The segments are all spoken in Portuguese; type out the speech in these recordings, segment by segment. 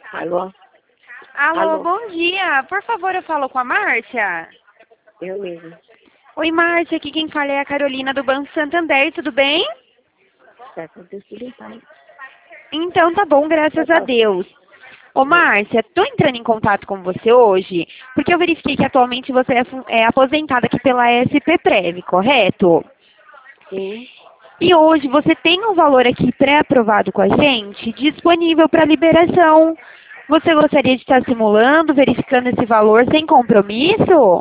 Alô? Alô, Alô? bom dia. Por favor, eu falo com a Márcia? Eu mesmo. Oi, Márcia. Aqui quem fala é a Carolina do Banco Santander. Tudo bem? Graças a Deus, tudo em paz. Então tá bom, graças a Tá Deus. Ô, bom. Márcia, tô entrando em contato com você hoje porque eu verifiquei que atualmente você é aposentada aqui pela SP-Prev, correto? Sim. E hoje você tem um valor aqui pré-aprovado com a gente disponível para liberação. Você gostaria de estar simulando, verificando esse valor sem compromisso?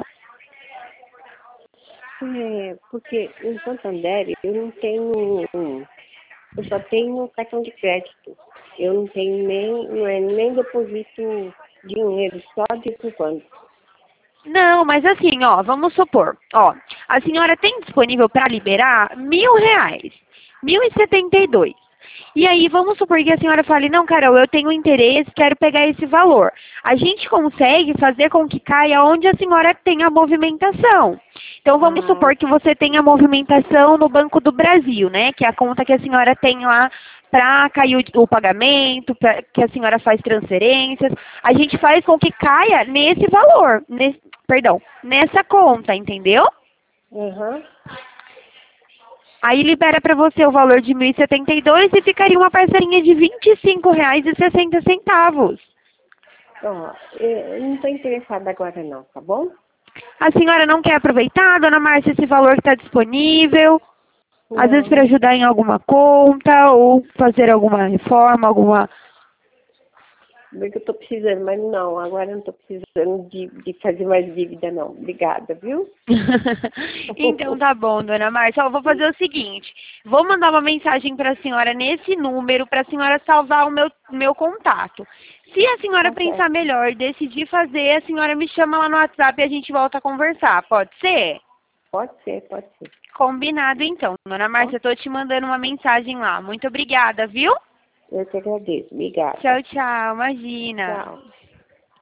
Porque em Santander eu não tenho. Eu só tenho cartão de crédito. Eu não tenho nem deposito dinheiro, só de vez em quando. Não, mas assim, ó, vamos supor, ó, a senhora tem disponível para liberar R$ 1.000, 1.072. E aí, vamos supor que a senhora fale, não, Carol, eu tenho interesse, quero pegar esse valor. A gente consegue fazer com que caia onde a senhora tem a movimentação. Então, vamos Ah, supor que você tenha a movimentação no Banco do Brasil, né? Que é a conta que a senhora tem lá para cair o pagamento, para que a senhora faz transferências. A gente faz com que caia nesse valor, nessa conta, entendeu? aham. Aí libera para você o valor de 1.072 e ficaria uma parcelinha de R$ 25,60. Ó, eu não estou interessada agora não, tá bom? A senhora não quer aproveitar, dona Márcia, esse valor que está disponível? Às vezes para Não. ajudar em alguma conta ou fazer alguma reforma, alguma... Bem que eu estou precisando, mas não, agora eu não estou precisando de fazer mais dívida não. Obrigada, viu? Então tá bom, dona Márcia. Eu vou fazer o seguinte, vou mandar uma mensagem para a senhora nesse número, para a senhora salvar o meu contato. Se a senhora Tá pensar certo. melhor e decidir fazer, a senhora me chama lá no WhatsApp e a gente volta a conversar. Pode ser? Pode ser, pode ser. Combinado então. Dona Tá? Márcia, eu tô te mandando uma mensagem lá. Muito obrigada, viu? Eu te agradeço. Obrigada. Tchau, tchau. Imagina. Tchau.